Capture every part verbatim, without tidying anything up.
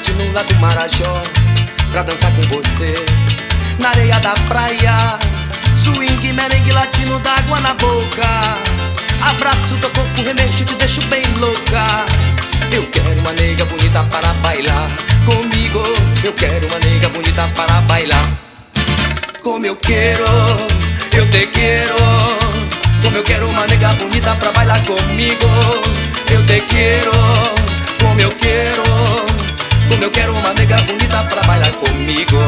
latino lá do Marajó, pra dançar com você na areia da praia. Swing, merengue latino d'água na boca. Abraço teu corpo, remexo, te deixo bem louca. Eu quero uma nega bonita para bailar comigo. Eu quero uma nega bonita para bailar. Como eu quero, eu te quero. Como eu quero uma nega bonita pra bailar comigo. Eu te quero, como eu quero. Como eu quero uma nega bonita pra bailar comigo.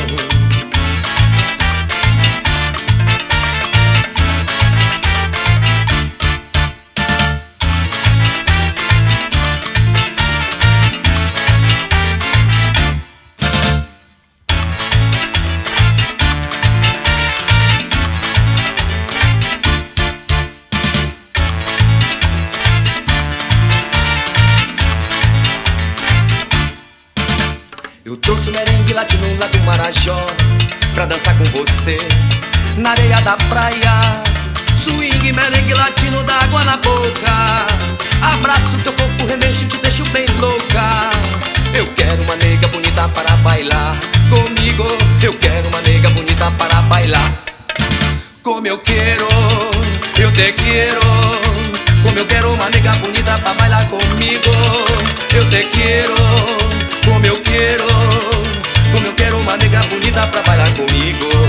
Eu trouxe o merengue latino lá do Marajó, pra dançar com você na areia da praia. Swing, merengue latino d'água na boca. Abraço teu corpo, remexo, te deixo bem louca. Eu quero uma nega bonita para bailar comigo. Eu quero uma nega bonita para bailar. Como eu quero, eu te quero. Como eu quero uma nega bonita pra bailar comigo. Eu te quero, como eu quero. Como eu quero uma nega bonita pra bailar comigo.